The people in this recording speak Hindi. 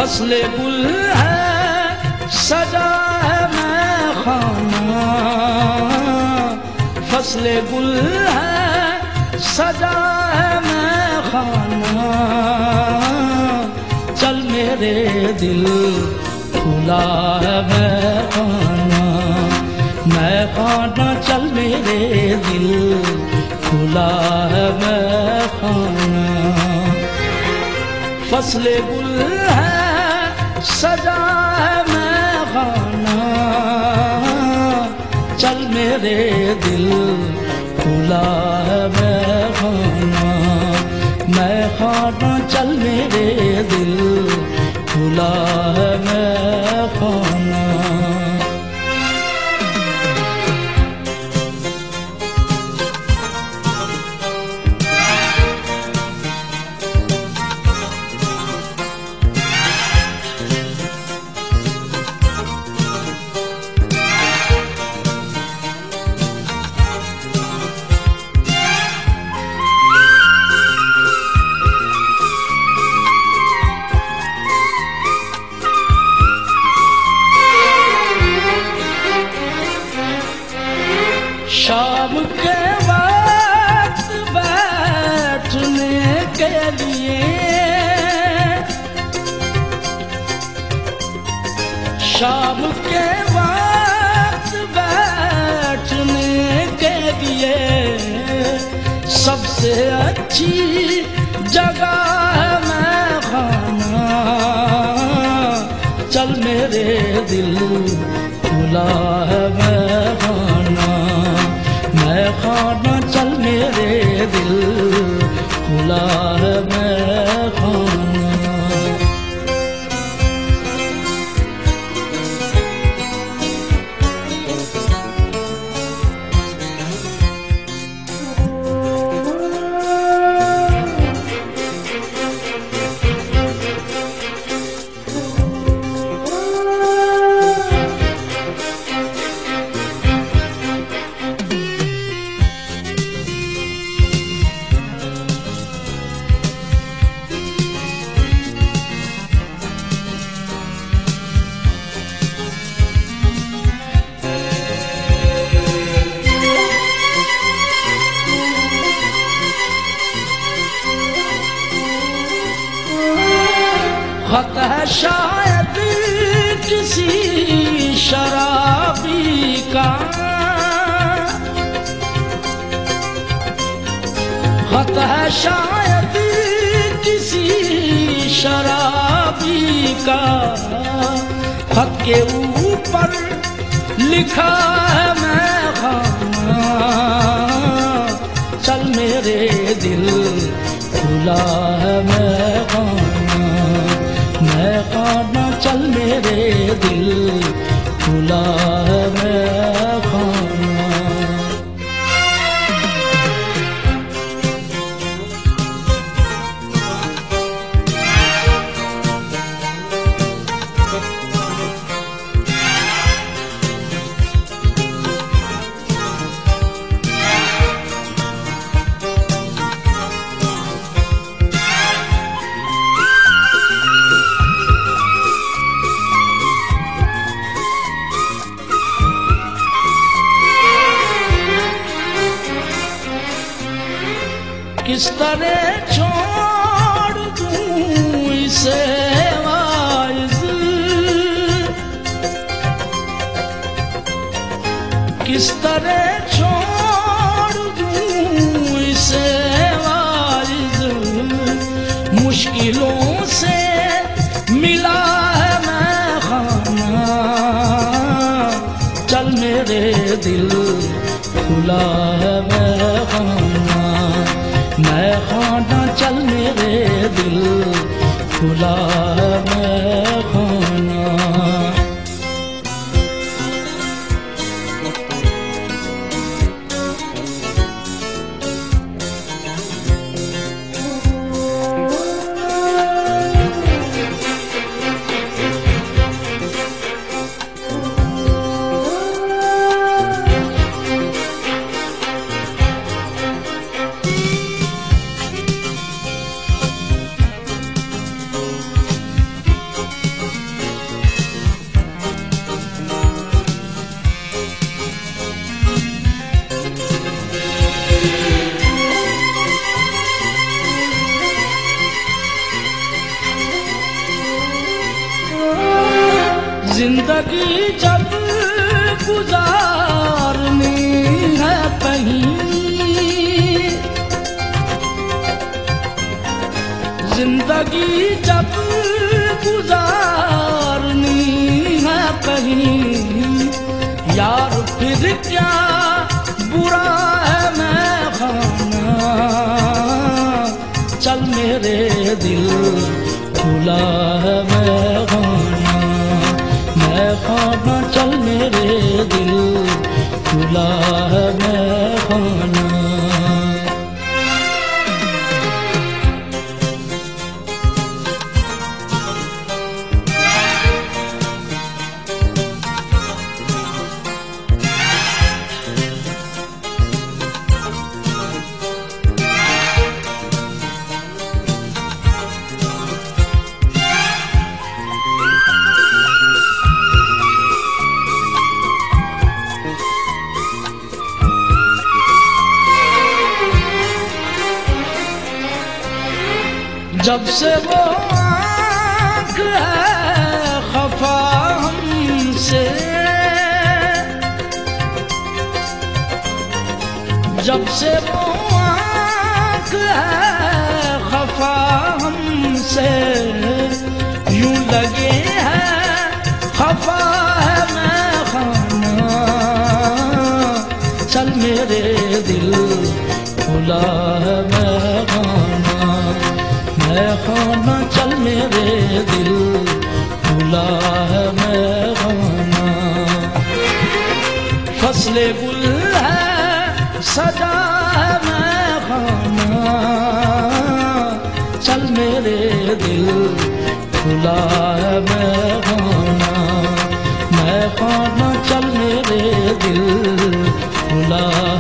फसले गुल है सजा है मैखाना, फसले गुल है सजा है मैखाना, चल मेरे दिल खुला है मैखाना, मैखाना चल मेरे दिल खुला है मैखाना। फसले गुल है सजा है मैखाना, चल मेरे दिल खुला है मैखाना, मैखाना चल मेरे दिल खुला है मैखाना। शाम के वक्त बैठने के लिए, शाम के वक्त बैठने के लिए सबसे अच्छी जगह है मैखाना, चल मेरे दिल खुला है मैखाना, मैखाना चल मेरे दिल खुला है मैखाना। खत है शायद किसी शराबी का, खत है शायद किसी शराबी का, खत के ऊपर लिखा है मैखाना, चल मेरे दिल खुला है मैखाना, मैखाना चल मेरे दिल खुला है मैखाना। किस तरह छोड़ दूं इसे वाइज़, किस तरह छोड़ दूं इसे वाइज़, मुश्किलों से मिला है मैखाना, चल मेरे दिल खुला है मैखाना, मैखाना चल मेरे दिल खुला है मैखाना। जिंदगी जब गुजारनी है कहीं यार फिर क्या बुरा है मैं खाना चल मेरे दिल खुला है मैं खाना चल मेरे दिल खुला है मैं खाना। जब से वो आँख है खफा हमसे, जब से वो आँख है खफा हमसे, यूं लगे है खफा है मैं खाना चल मेरे दिल खुला है मैं खाना चल मेरे दिल खुला है मैं खाना। फसले गुल है सजा है मैं खाना चल मेरे दिल खुला है मैं खाना चल मेरे दिल खुला